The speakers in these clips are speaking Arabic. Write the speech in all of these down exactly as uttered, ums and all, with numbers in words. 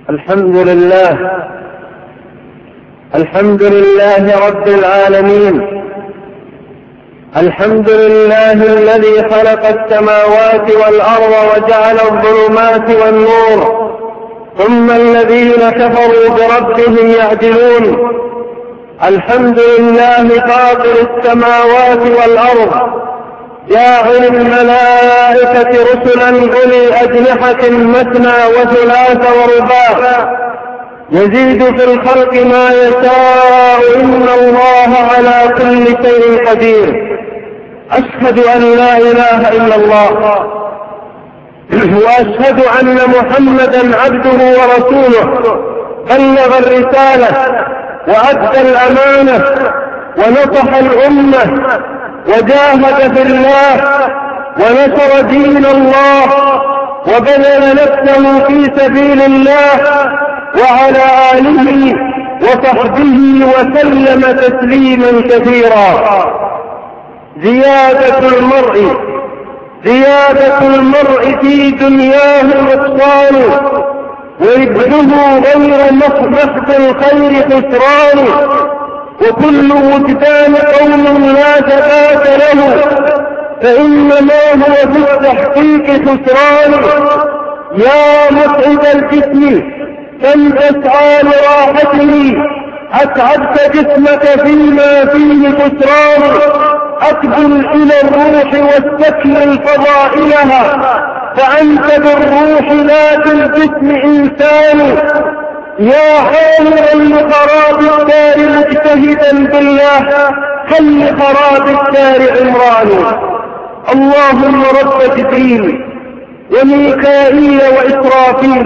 الحمد لله الحمد لله رب العالمين. الحمد لله الذي خلق السماوات والأرض وجعل الظلمات والنور، ثم الذين كفروا بربهم يعدلون. الحمد لله فاطر السماوات والأرض، جاعل الملائكة رسلا أولي أجنحة مثنى وثلاث ورباع، يزيد في الخلق ما يشاء، إن الله على كل شيء قدير. أشهد أن لا إله إلا الله، وأشهد أن محمدا عبده ورسوله، بلغ الرسالة وأدى الأمانة ونصح الأمة وجاهد في الله ونشر دين الله وبذل نفسه في سبيل الله، وعلى آله وصحبه وسلم تسليما كثيرا. زيادة المرء زيادة المرء في دنياه نقصان، وابنه غير محض الخير خسران، وكل وجدان قوم لا ثبات له، فإنما هو في التحقيق خسران. يا متعب الجسم كم تسعى لراحته، أتعبت جسمك فيما فيه خسران. أقبل إلى الروح واستكمل فضائلها، فأنت بالروح لا بالجسم إنسان. يا عامرا لخراب الدار مجتهدا بالله، خل خراب الدار عمران. اللهم رب جبريل وميكائيل وإسرافيل،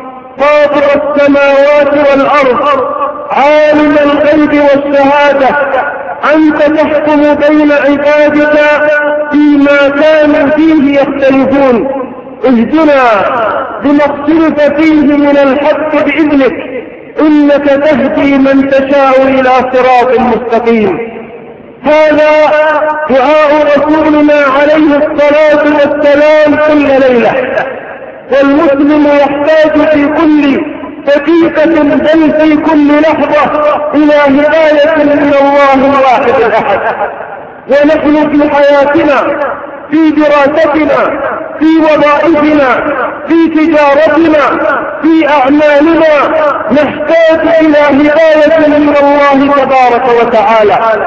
فاطر السماوات والأرض، عالم الغيب والشهادة، أنت تحكم بين عبادك فيما كانوا فيه يختلفون. اهدنا بما اختلف فيه من الحق بإذنك، إنك تهدي من تشاء إلى صراط مستقيم. هذا دعاء رسولنا عليه الصلاة والسلام كل ليلة، والمسلم يحتاج في كل دقيقة بل في كل لحظة إلى هداية من الله الواحد الأحد. ونحن في حياتنا، في دراستنا، في وظائفنا، في تجارتنا، في أعمالنا، نحتاج إلى هداية من الله تبارك وتعالى.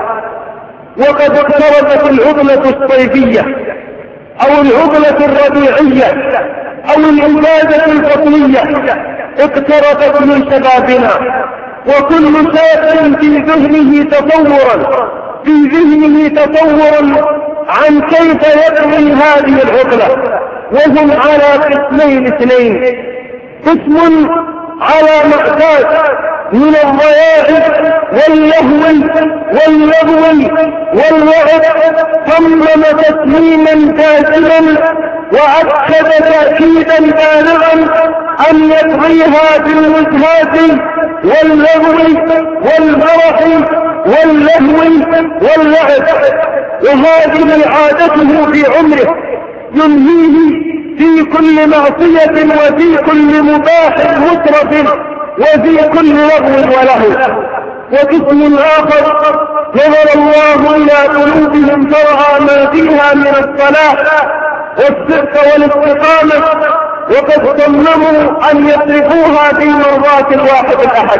وقد اقتربت العطلة الصيفية أو العطلة الربيعية أو العبادة الفصلية، اقتربت من شبابنا، وكل شاب في ذهنه تصورا في ذهنه تصورا عن كيف يقضي هذه العطلة، وهم على قسمين اثنين: قسم على معتاد من الضياع واللهو واللغو والوعد، صمم تسليما كاسلا وأكد تأكيدا بالغا أن يقضيها بالوجهات واللغو والمرح واللهو واللعب، وهذه عادته في عمره ينهيه في كل معصية وفي كل مباح مترف وفي كل لغو ولهو. وقسم آخر نظر الله إلى قلوبهم فرأى ما فيها من الصلاح والصدق والاستقامة، وقد صمموا أن يصرفوها في مرضاة الواحد الأحد.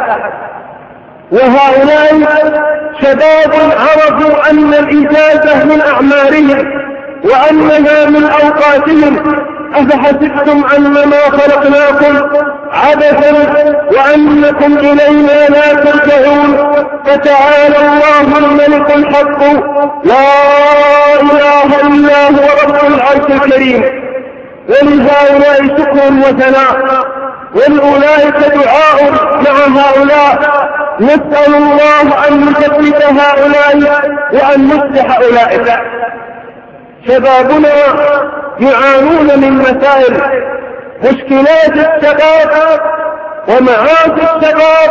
وهؤلاء شباب عرفوا أن الإجازة من أعمارهم وأنها من أوقاتهم. أفحسبتم أنما خلقناكم عبثا وأنكم إلينا لا ترجعون، فتعالى الله الملك الحق لا إله إلا هو رب العرش الكريم. ولهؤلاء شكر وثناء، ولأولئك دعاء مع هؤلاء. نسأل الله أن يثبت هؤلاء وأن يصلح أولئك. شبابنا يعانون من مسائل مشكلات الشباب ومعاصي الشباب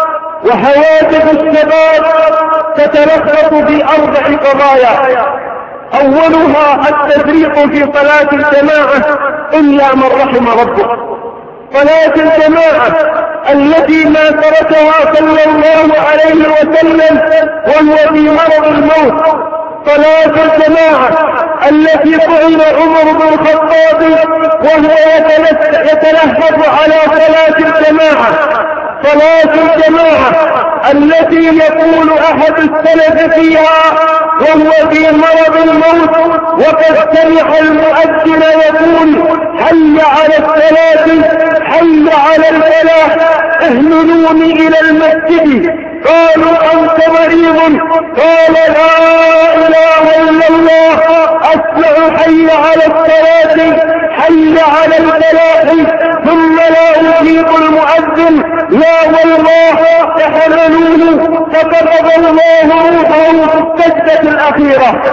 وحوادث الشباب، تتلخص في أربع قضايا. أولها التفريط في صلاة الجماعة إلا من رحم ربه. صلاة الجماعة التي ما تركها صلى الله عليه وسلم وهو في مرض الموت، صلاة الجماعة التي فعل عمر بن الخطاب وهو يتلهف على صلاة الجماعة، صلاة الجماعة التي يقول أحد السلف فيها وهو في مرض الموت وقد سمع المؤذن يقول حي على الصلاة حي على الفلاح اهملوني إلى المسجد، قالوا أنت مريض؟ قال لا إله إلا الله، أسمع حي على الصلاة حي على الفلاح ثم لا أجيب المؤذن، لا والله تحملوه فقبض الله روحه في السجدة الأخيرة.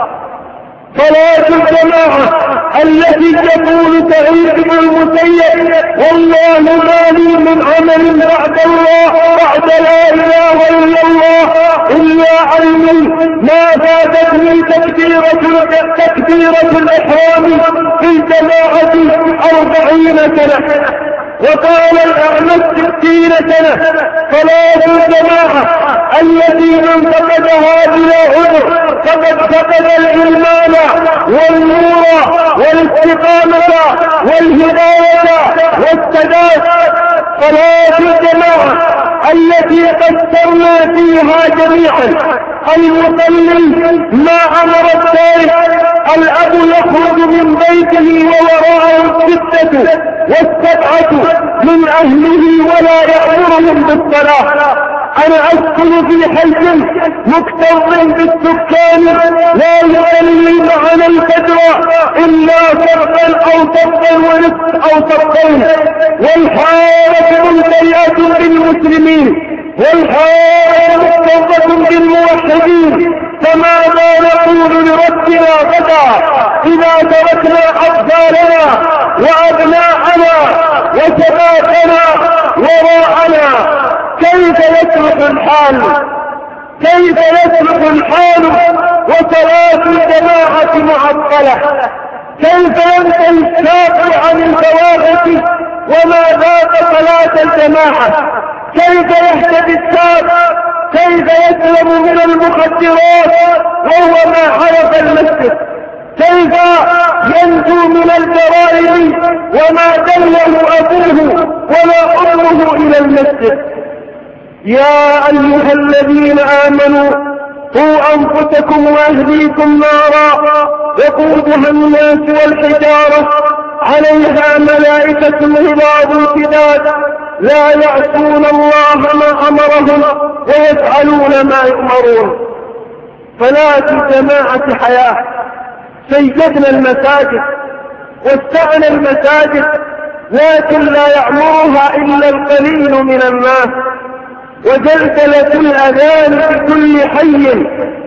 صلاة الجماعة التي يقول سعيد بن المسيب والله ما لي من عمل بعد الله بعد لا إله إلا الله إلا علمي ما فاتتني تكبيرة تكبيرة الإحرام في الجماعة أربعين سنة، وقال الأعمش ستين سنة. صلاة الجماعة التي من فقدها بلا عذر فقد فقد الإيمان والنور والاستقامة والهداية والسداد. صلاة الجماعة التي قسمنا فيها جميعا المصلي ما أمر التارك، الأب يخرج من بيته ووراءه الستة والسبعة من أهله ولا يأمرهم بالصلاة. أنا أسكن في حي مكتظ بالسكان لا يصلي معنا الفجر إلا فرقا أو فرقا ونصف أو فرقين، والحارة ممتلئة بالمسلمين والحارة مكتظة بالموحدين، فماذا نقول لربنا غدا إذا تركنا أطفالنا وأبناءنا وشبابنا وراءنا؟ كيف يصلح الحال؟ كيف يصلح الحال وصلاة الجماعة معطلة؟ كيف ينسى الشاب عن الفواحش وما ذاق صلاة الجماعة؟ كيف يهتدي الشاب؟ كيف يسلم من المخدرات وهو ما عرف المسجد؟ كيف ينجو من الجرائم وما دله أبوه ولا أمه إلى المسجد؟ يا أيها الذين آمنوا قوا أنفسكم وأهليكم نارا وقودها الناس والحجارة عليها ملائكة غلاظ شداد لا يعصون الله ما أمرهم ويفعلون ما يؤمرون. صلاة الجماعة حياة. سيدنا المساجد وسعنا المساجد لكن لا يعمرها إلا القليل من الناس، وجلجلة الأذان في كل حي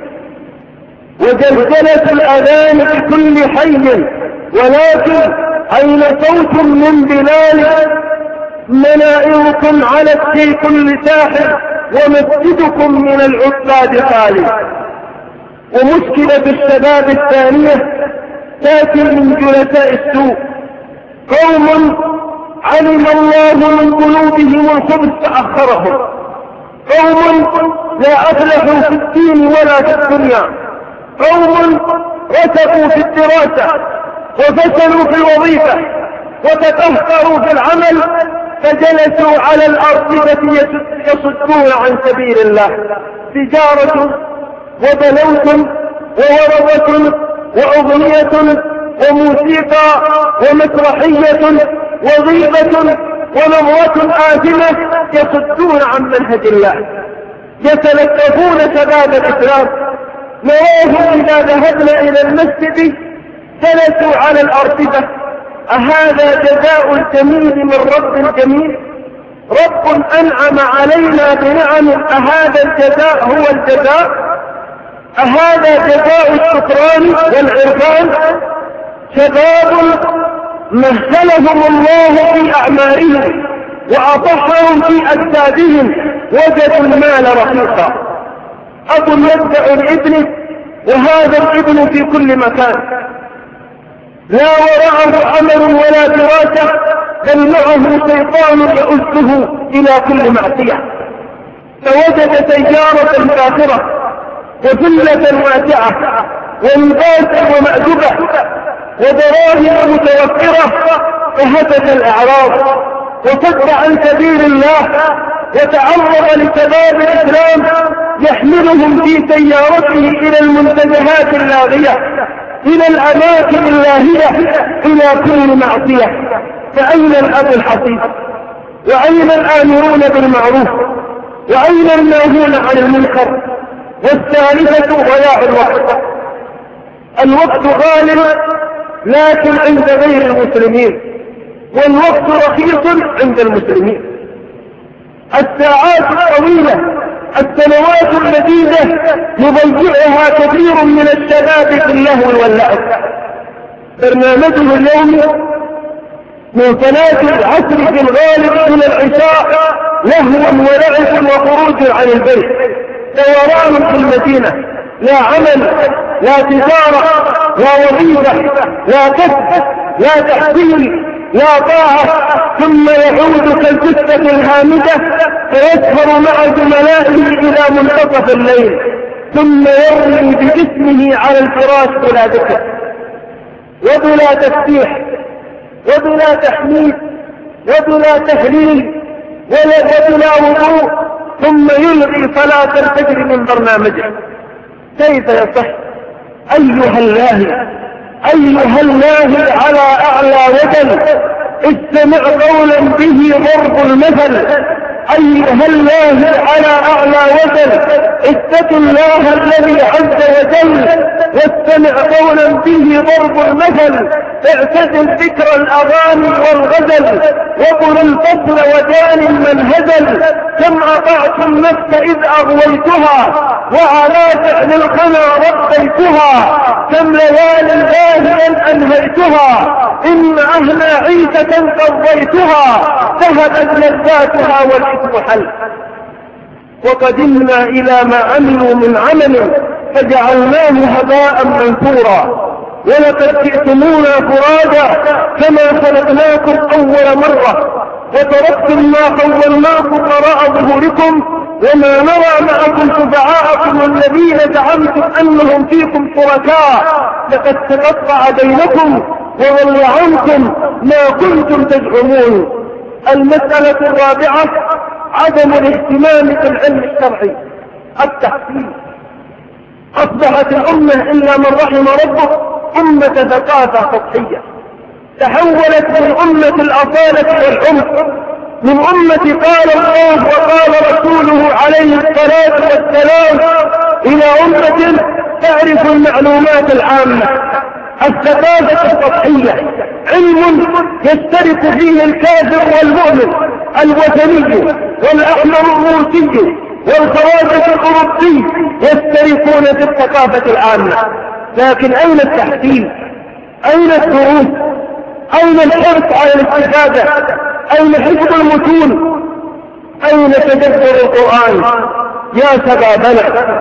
وجلجلة الأذان في كل حي ولكن أين صوت من بلال؟ منائركم علت في كل ساحر ومسجدكم من العباد خالي. ومشكلة الشباب الثانية تأتي من جلساء السوء، قوم علم الله من قلوبهم الخبث فأخرهم، قوم لا أفلحوا في الدين ولا في الدنيا، قوم رسبوا في الدراسة وفشلوا في الوظيفة وتقهقروا في العمل فجلسوا على الأرصفة يصدون عن سبيل الله. تجارة وبلوت وورضة وأغنية وموسيقى ومسرحية وغيبة ونظرة آثمة يصدون عن منهج الله. يتلقفون شباب الإسلام، نراهم إذا ذهبنا إلى المسجد جلسوا على الأرصفة. أهذا جزاء الجميل من رب جميل؟ رب أنعم علينا بنعم، أهذا الجزاء هو الجزاء؟ أهذا جزاء الشكران والعرفان؟ شباب مهلهم الله في أعمارهم وأطحهم في أجسادهم وجدوا المال رخيصا. أب يدفع لابنه وهذا الابن في كل مكان، لا وراءه عمل ولا دراسة بل معه شيطان يؤذه إلى كل معصية، فوجد سيارة فاخرة وفلة واسعة ولباسا ومأدبة ودراهم متوفرة، فهتك الأعراض وصد عن سبيل الله وتعرض لشباب الإسلام يحملهم في سيارته إلى المنتزهات اللاغية، إلى الأماكن اللاهية، إلى كل معصية. فأين الأب الحصيد؟ وأين الآمرون بالمعروف؟ وأين الناهون عن المنكر؟ والثالثة ضياع الوقت. الوقت غالب لكن عند غير المسلمين، والوقت رخيص عند المسلمين. الساعات الطويلة، السنوات المديدة يضيعها كثير من الشباب في اللهو واللعب. برنامجه اليومي من صلاة العصر في الغالب إلى العشاء لهو ولعب وخروج عن البيت، دوران في المدينة، لا عمل، لا تجارة، لا وظيفة، لا كسب، لا تحصيل، لا طاعة، ثم يعود كالجثة الهامدة فيسهر مع زملائه إلى منتصف الليل، ثم يرمي بجسمه على الفراش بلا ذكر وبلا تسبيح وبلا تحميد وبلا تهليل وبلا وضوء، ثم يلغي صلاة الفجر من برنامجه. كيف يصح؟ أيها اللاهي، أيها اللاهي على أعلى وجل، استمع قولا به ضرب المثل. أيها اللاهي على أعلى وجل، اتق الله الذي عز وجل، واستمع قولا به ضرب المثل. اعتزل ذكر الأغاني والغزل، وقل الفضل ودان من هزل. كم أطعت النفس إذ أغويتها، وعلى فعل الخنا ربيتها. كم ليال باهيا أنهيتها، إن أهل عيسة قضيتها. ذهبت لذاتها والإثم حل. وقدمنا إلى ما عملوا من عمل فجعلناه هباء منثورا. ولقد جئتمونا فرادا كما خلقناكم أول مرة، وتركتم ما خولناكم وراء ظهوركم، وما نرى معكم شفعاءكم الذين زعمتم أنهم فيكم شركاء، لقد تقطع بينكم وضل عنكم ما كنتم تزعمون. المسألة الرابعة عدم الاهتمام بالعلم الشرعي، التحصيل. أصبحت الأمة إلا من رحم ربه أمة ثقافة سطحية، تحولت من أمة الأصالة والعمق، من أمة قال الله وقال رسوله عليه الصلاة والسلام، إلى أمة تعرف المعلومات العامة. الثقافة السطحية علم يشترك فيه الكافر والمؤمن، الوثني والأحمر الروسي والخواجة الأوروبي، يشتركون في الثقافة العامة. لكن أين التحصيل؟ أين الدروس؟ أين الحرص على الاستفادة؟ أين حفظ المتون؟ أين تدبر القرآن؟ يا شبابنا،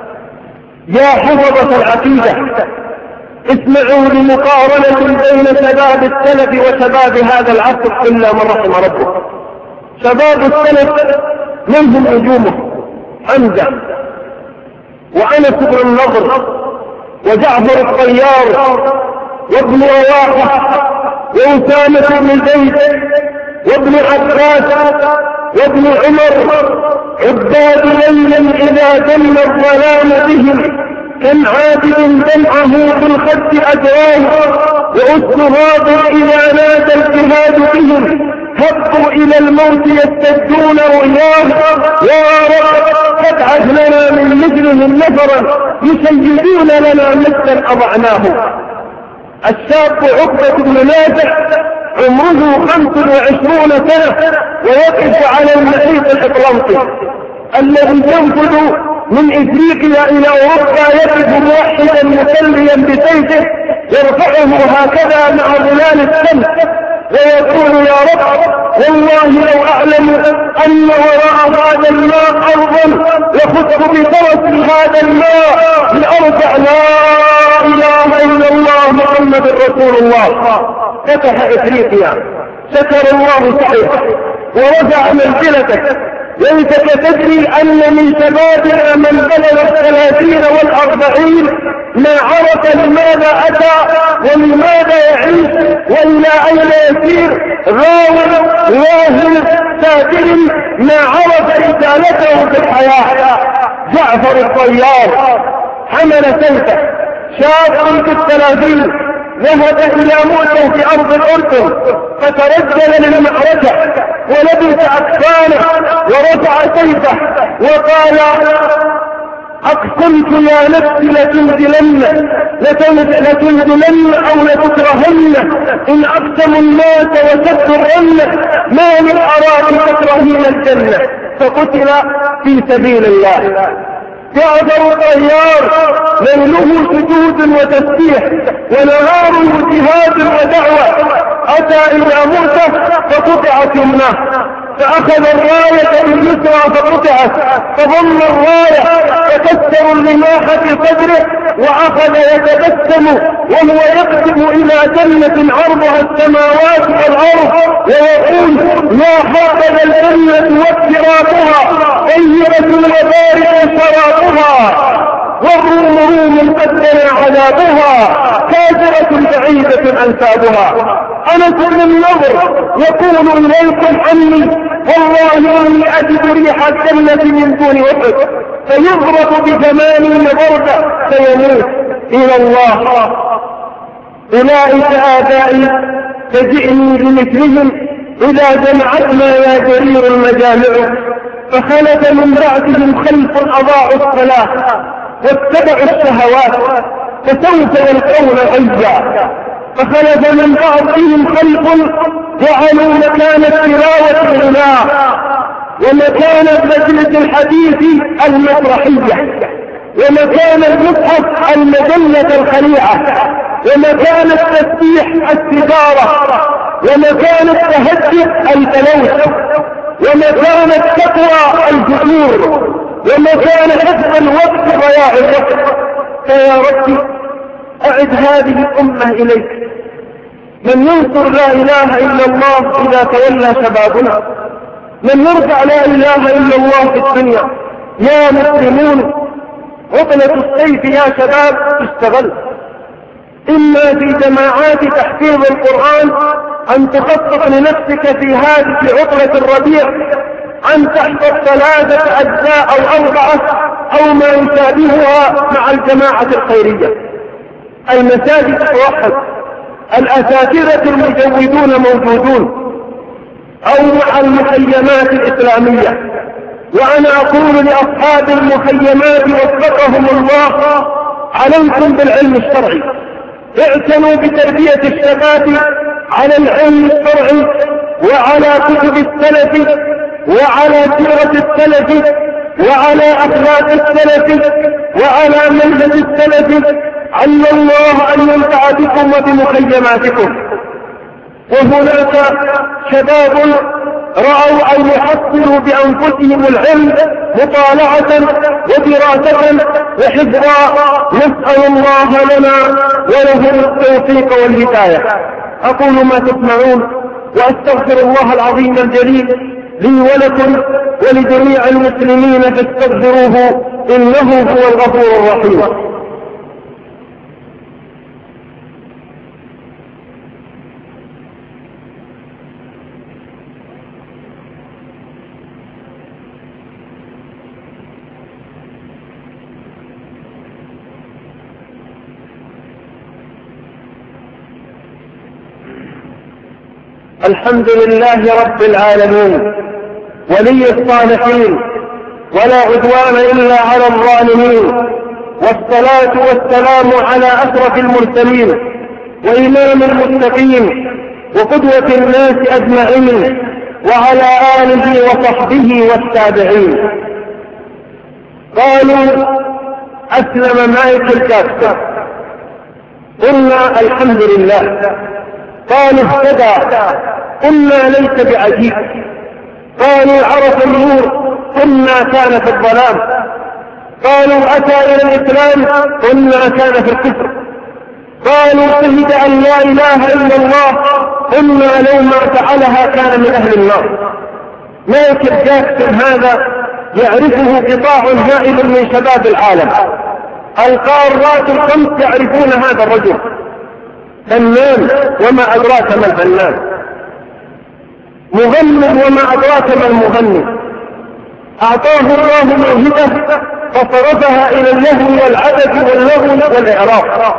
يا حفظة العقيدة، اسمعوا لمقارنة بين شباب السلف وشباب هذا العصر إلا من رحم ربه. شباب السلف منهم نجومه حمزة وأنس بن النضر وجعفر الطيار وابن رواحة وأسامة بن زيد وابن عباس وابن عمر، عباد ليلا إذا جن الظلام بهم، كم عابد دمعه بالخد أجراه، وأسراب إذا نادى الجهاد بهم، هبوا إلى الموت يستجدون رؤياه. يا رب فابعث لنا من مثلهم نفرا يسيدون لنا مثلا أضعناه. الشاب عقبة بن نافع عمره خمس وعشرون سنة ويقف على المحيط الأطلنطي الذي ينفذ من إفريقيا إلى أوروبا، يقف موحدا مسليا بسيفه يرفعه هكذا مع ظلال الشمس ويقول يا رب والله لو أعلم أن وراء هذا الماء أرضا لخذت بفرس هذا الماء لأرفع لا إله إلا الله محمد رسول الله. فتح إفريقيا، شكر الله سعيك ورفع منزلتك. ليتك تدري أن من شبابنا من بلغ الثلاثين والأربعين ما عرف لماذا أتى ولماذا يعيش وإلى أين يسير، غاو واهل سافر ما عرف رسالته في الحياة. جعفر الطيار حمل سيفه، شاب في الثلاثين، ذهب إلى موته في أرض الأردن فترجل للمعركة ولبس أكفانه ورفع سيفه وقال: أقسمت يا نفسي لتنزلن لتنزلن أو لتكرهن، إن أقسم الناس وتكرهن ما من أراك تكرهين الجنة، فقتل في سبيل الله. جعفر الطيار ليله سجود وتسبيح ونهاره جهاد ودعوة، أتى إلى موسى فقطعت يمناه، فأخذ الراية باليسرى فقطعت، فضم الراية فكسر الرماح في صدره وأخذ يتبسم وهو يقدم إلى جنة عرضها السماوات والأرض ويقول: يا حبذا الجنة واكترابها طيبة وبارد شرابها، والروم روم قد دنا عذابها، كافرة بعيدة أنسابها. أنس بن النضر يقول إليكم عني: والله إني أجد ريح الجنة من دون أحد، فيضرب بثمانين ضربة فيموت. إلى الله أولئك آبائي فجئني بمثلهم إذا جمعتنا يا جرير المجامع، فخلف من بعدهم خلف أضاعوا الصلاة واتبعوا الشهوات فسوف يلقون غيا، فخلف من بعضهم خلف جعلوا مكان التلاوة الغناء ومكان مجلس الحديث المسرحية ومكان المصحف المجلة الخليعة ومكان التسبيح السجارة ومكان التهجد التلوث ومكان التقوى الفجور ومكان حفظ الوقت ضياع الوقت. فيا ربي أعد هذه الأمة إليك. من ينصر لا إله إلا الله إذا تولى شبابنا؟ من يرفع لا إله إلا الله في الدنيا؟ يا مسلمون، عطلة السيف يا شباب تستغل، إما في جماعات تحفيظ القرآن أن تخصص لنفسك في هذه عطلة الربيع أن تحفظ ثلاثة أجزاء أو أربعة أو ما يشابهها مع الجماعة الخيرية. المساجد توحد، الأساتذة المجودون موجودون، أو مع المخيمات الإسلامية. وأنا أقول لأصحاب المخيمات وفقهم الله: عليكم بالعلم الشرعي، اعتنوا بتربية الشباب على العلم الشرعي وعلى كتب السلف وعلى سيرة السلف وعلى أخلاق السلف وعلى منهج السلف. عل الله أن ينفع بكم وبمخيماتكم. وهناك شباب رأوا أن يحصلوا بأنفسهم العلم مطالعة ودراسة وحفظا، نسأل الله لنا ولهم التوفيق والهداية. أقول ما تسمعون وأستغفر الله العظيم الجليل لي ولكم ولجميع المسلمين فاستغفروه إنه هو الغفور الرحيم. الحمد لله رب العالمين ولي الصالحين ولا عدوان إلا على الظالمين، والصلاة والسلام على أشرف المرسلين وإمام المتقين وقدوة الناس أجمعين وعلى آله وصحبه والتابعين. قالوا أسلم مايكل جاكسون، قلنا الحمد لله. قالوا اهتدى، قلنا ليس بعجيب. قالوا عرف النور، قلنا كان في الظلام. قالوا أتى إلى الإسلام، قلنا كان في الكفر. قالوا شهد أن لا إله إلا الله، إما لو ما فعلها كان من أهل النار. مايكل جاكسون هذا يعرفه قطاع هائل من شباب العالم، القارات الخمس يعرفون هذا الرجل، فنان وما أدراك ما الفنان، مغني وما أدراك ما المغني، أعطاه الله موهبة فصرفها إلى اللهو والعبث واللغو والإعراض،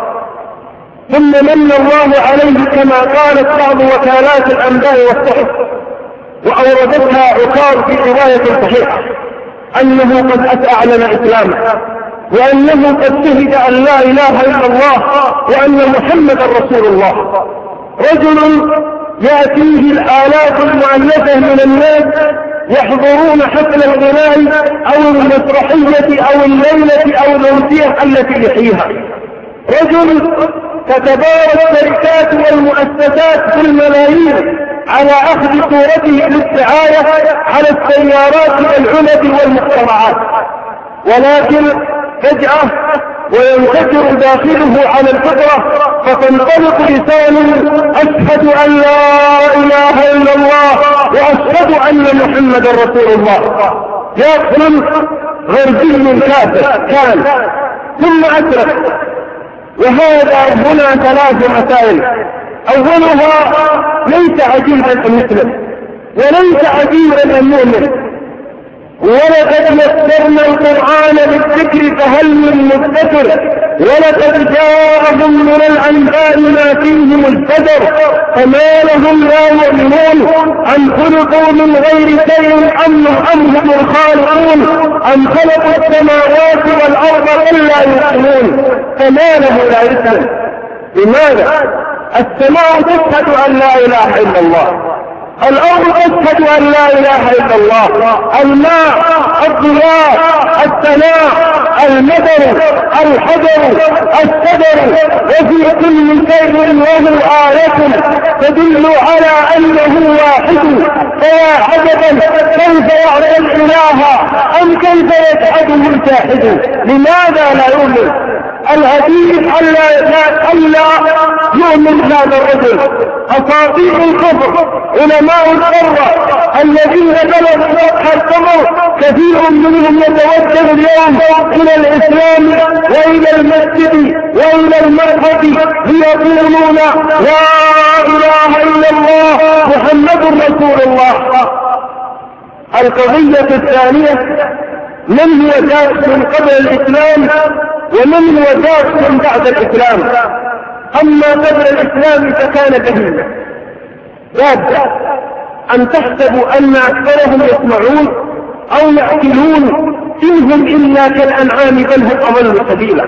ثم من الله عليه كما قالت بعض وكالات الأنباء والصحف وأوردتها عكار في رواية صحيحة أنه قد أعلن إسلامه، وأنه قد شهد أن لا إله إلا الله وأن محمدا رسول الله. رجل يأتيه الآلاف المؤلفة من الناس يحضرون حفل الغناء أو المسرحية أو الليلة أو الأمسية التي يحييها. رجل تتبارك الشركات والمؤسسات بالملايين على أخذ صورته للدعاية على السيارات والعلب والمخترعات، ولكن فجأة وينكسر داخله على الفطرة فتنطلق لسانه أشهد أن لا إله إلا الله وأشهد أن محمدا رسول الله. يقول غربي كافر كان ثم أشرك. وهذا هنا ثلاث مسائل، أولها ليس عجيبا المسلم وليس عجيبا المؤمن، ولقد يسرنا القرآن للذكر فهل من مدكر، ولقد جاءهم من الأنباء ما فيه مزدجر، فما لهم لا يؤمنون أم خلقوا من غير شيء أم هم الخالقون أم خلقوا السماوات والأرض بل لا يؤمنون، فما له لا يؤمن. لماذا؟ السماء تشهد أن لا إله إلا الله، الأرض تشهد أن لا إله إلا الله، الماء، الضياء، السماء، المدر، الحجر، الشجر، وفي كل شيء له آية تدل على أنه واحد. فيا عجبا كيف يعصي الإله أم كيف يجحده الجاحد. لماذا لا يؤمن؟ الهديث ألا يؤمن هذا الرجل. أساطير الكفر علماء القرى الذين بلغوا سطح القمر كثير منهم يتوجه اليوم إلى الإسلام وإلى المسجد وإلى المذهب ليقولون لا إله إلا الله محمد رسول الله. القضية الثانية من هو جاء من قبل الإسلام ومن هو جاء من بعد الإسلام. أما قبل الإسلام فكان بهيمة، لابد أن تحسبوا أن أكثرهم يسمعون أو يأكلون إنهم إلا كالأنعام بل هم أضل سبيلا.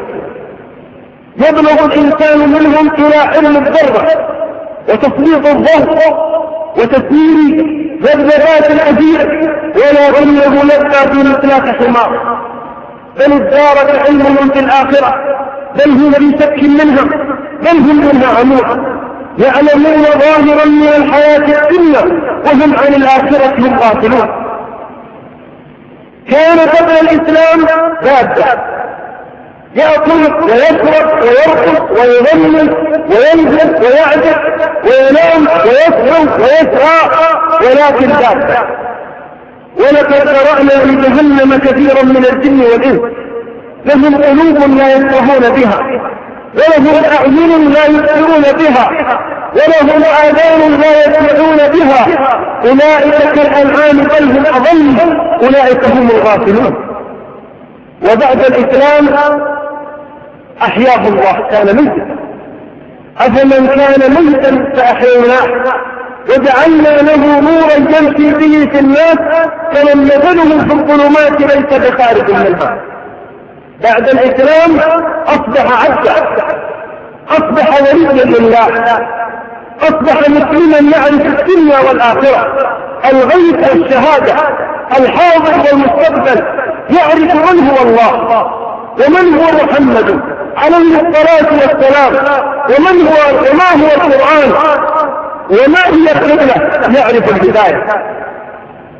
يبلغ الإنسان منهم إلى علم الذرة وتسليط الضوء وتسيير ذبذبات الأثير ولكنه يبقى في مثلاك حمار، بل ادارك علمهم في الآخرة، بل هم في شك منها، بل هم منها عموما، يعلمون ظاهرا من الحياة الدنيا وهم عن الآخرة هم غافلون. كان قبل الإسلام بادة يأكل ويشرب ويرقص ويغني وينزل ويعزف وينام ويسهو ويسعى، ولكن بادة. ولقد قرأنا لجهنم كثيرا من الجن والإنس لهم قلوب لا يفقهون بها ولهم أعين لا يبصرون بها ولهم آذان لا يسمعون بها، أولئك كالأنعام بل هم أضل، أولئك هم الغافلون. وبعد الإسلام أحياه الله، كان ميتا، أفمن كان ميتا فأحييناه وجعلنا له نورا يمشي به في الناس كمن مثله في الظلمات ليس بخارج منها. بعد الإسلام أصبح عبدا، أصبح وليا لله، أصبح مسلما يعرف الدنيا والآخرة، الغيب والشهادة، الحاضر والمستقبل، يعرف من هو الله ومن هو محمد عليه الصلاة والسلام، ومن هو وما هو القرآن وما هي القبلة، يعرف الهداية.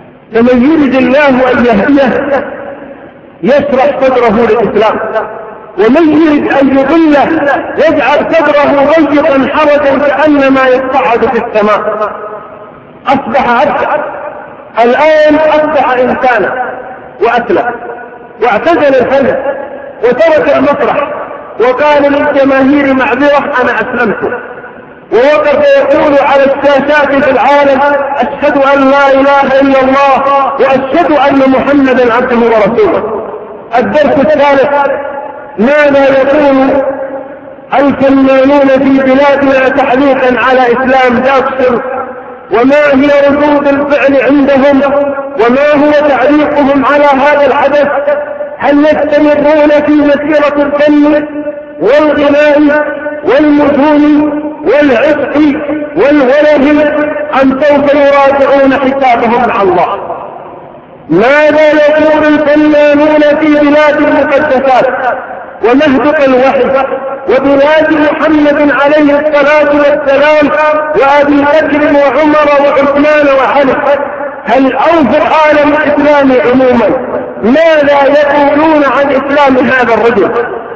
فمن يريد الله أن يهديه يشرح صدره للإسلام، ومن يرد أن يضله يجعل صدره ضيقا حرجا كأنما يصعد في السماء. أصبح عبدا، الآن أصبح إنسانا وأسلم واعتزل الفن وترك المسرح وقال للجماهير معذرة أنا أسلمت، ووقف يقول على الشاشات في العالم أشهد أن لا إله إلا الله وأشهد أن محمدا عبده ورسوله. الدرس الثالث: ماذا يقول الفنانون في بلادنا تعليقا على إسلام داكسر، وما هي ردود الفعل عندهم، وما هو تعليقهم على هذا الحدث؟ هل يستمرون في مسيرة الفن والغناء والمجون والعشق والوله أم سوف يراجعون حسابهم مع الله؟ ماذا يقول الفنانون في بلاد المقدسات ومهبط الوحي وبلاد محمد عليه الصلاة والسلام وأبي بكر وعمر وعثمان وعلي؟ هل أو في العالم الإسلامي عموما ماذا يقولون عن إسلام هذا الرجل؟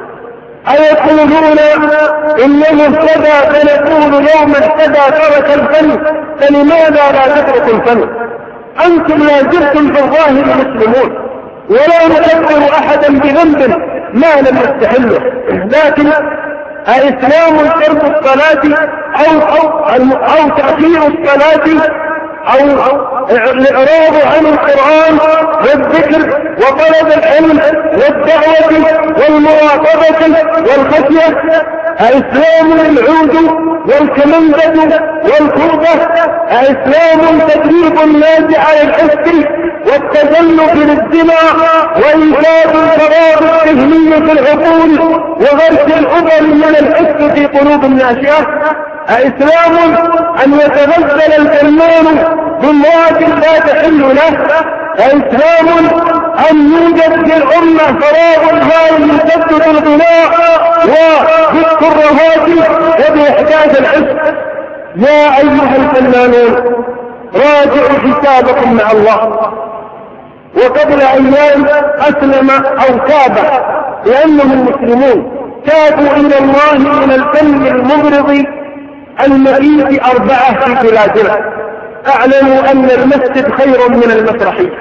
أيقولون إنه اهتدى فنقول يوم اهتدى ترك الفن، فلماذا لا تترك الفن؟ أنتم لا زلتم في الظاهر مسلمون ولا نكفر أحدا بذنب ما لم يستحله، لكن أإسلام ترك الصلاة أو, أو, أو تأخير الصلاة أو الإعراض عن القرآن والذكر وطلب العلم والدعوة والمراقبة والخشية؟ أإسلام العود والكمنجة والقربة؟ أإسلام تدريب الناس على الحسك والتزلف للزنا وإنشاء الفراغ الذهني في العقول وغرس الأمل من الحس في قلوب الناشئة؟ أإسلام أن يتغزل الفنان بالمواد لا تحل له؟ أإسلام أن يوجد في الأمة فراغ هائل يسدد الغناء وفك الرهات وبإحداث العشق؟ يا أيها الفنانون راجعوا حسابكم مع الله. وقبل أيام أسلم أو تاب لأنهم مسلمون تابوا إلى الله من الفن المغرض المريض أربعة في بلادنا. أعلموا أن المسجد خير من المسرحية،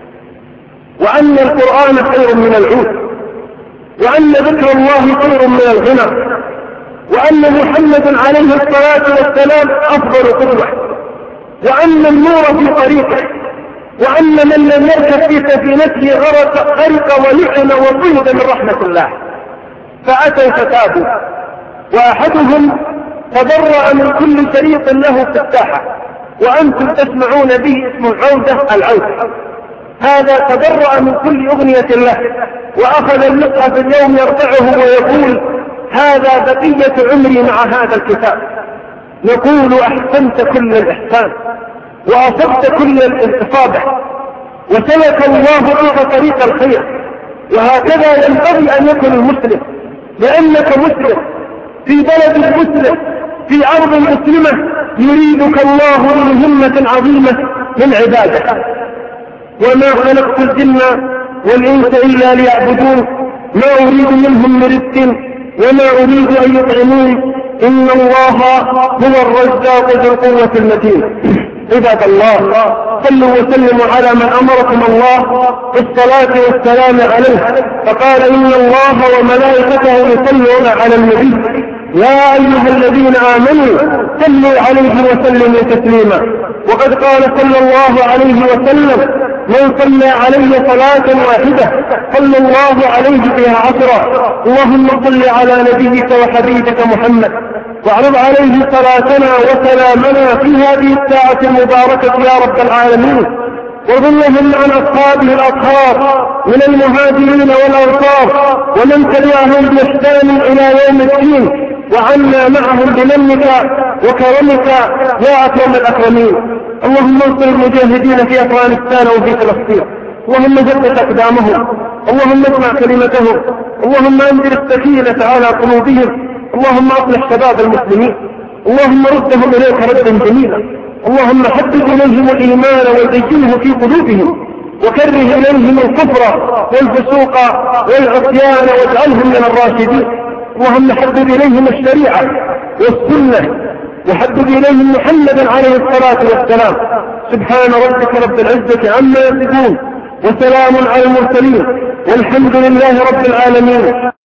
وأن القرآن خير من العود، وأن ذكر الله خير من الغنى، وأن محمد عليه الصلاة والسلام أفضل قدوة، وأن النور في طريقه، وأن من لم يركب في سفينته غرق غرق ولعن وطرد من رحمة الله. فأتوا فتابوا، وأحدهم تبرأ من كل شريط له في الساحة وأنتم تسمعون به اسم العودة العودة. هذا تبرأ من كل أغنية له وأخذ المصحف اليوم يرفعه ويقول هذا بقية عمري مع هذا الكتاب. نقول أحسنت كل الإحسان وأصبت كل الإصابة وسلك الله بك طريق الخير. وهكذا ينبغي أن يكون المسلم، لأنك مسلم في بلد مسلم في أرض مسلمة يريدك الله لمهمة عظيمة من عباده. وما خلقت الجن والإنس إلا ليعبدون ما أريد منهم من رزق وما أريد أن يطعمون إن الله هو الرزاق ذو القوة المتين. عباد الله صلوا وسلموا على من أمركم الله بالصلاة والسلام عليه، فقال إن الله وملائكته يصلون على النبي يا أيها الذين آمنوا صلوا عليه وسلموا تسليما. وقد قال صلى الله عليه وسلم من صلى عليه صلاة واحدة صلى الله عليه بها عشرا. اللهم صل على نبيك وحبيبك محمد واعرض عليه صلاتنا وسلامنا في هذه الساعة المباركة يا رب العالمين. وظلهم عن أصحابه الأطهار من المهاجرين والأنصار ومن تبعهم بإحسان إلى يوم الدين، وعنا معهم بمنك وكرمك يا أكرم الأكرمين. اللهم انصر المجاهدين في أفغانستان وفي فلسطين، اللهم ثبت أقدامهم، اللهم اجمع كلمتهم، اللهم انزل السكينة على قلوبهم، اللهم أصلح شباب المسلمين، اللهم ردهم إليك ردا جميلا، اللهم حبب إليهم الإيمان وزينه في قلوبهم وكره إليهم الكفر والفسوق والعصيان واجعلهم من الراشدين. اللهم حبب إليهم الشريعة والسنة وحبب إليهم محمدا عليه الصلاة والسلام. سبحان ربك رب العزة عما يصفون وسلام على المرسلين والحمد لله رب العالمين.